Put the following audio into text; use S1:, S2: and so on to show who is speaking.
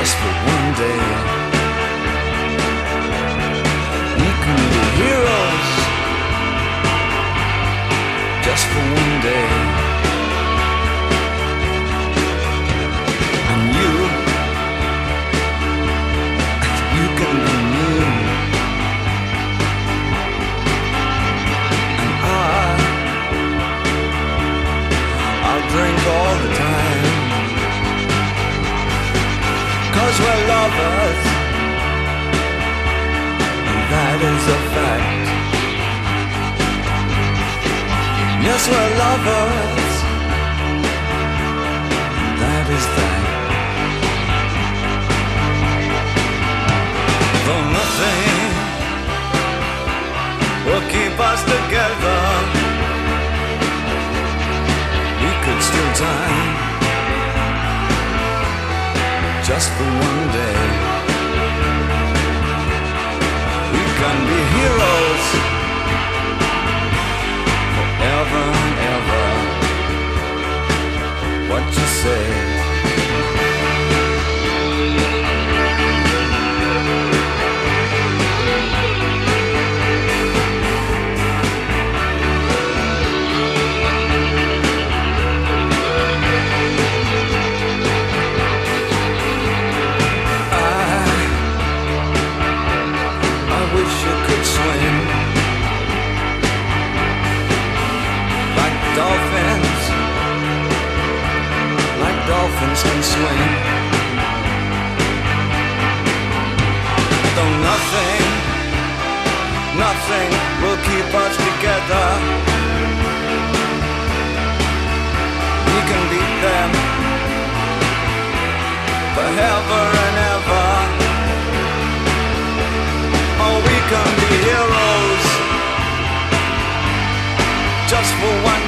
S1: just for one day. We can be heroes just for one day. And you can be me. And I'll drink all the time. 'Cause we're lovers, and that is a fact. Yes, we're lovers, and that is that. Though nothing will keep us together, we could steal time just for one day. We can be heroes forever and ever. What you say? Dolphins can swim. Though nothing will keep us together, we can beat them forever and ever. Oh, we can be heroes just for one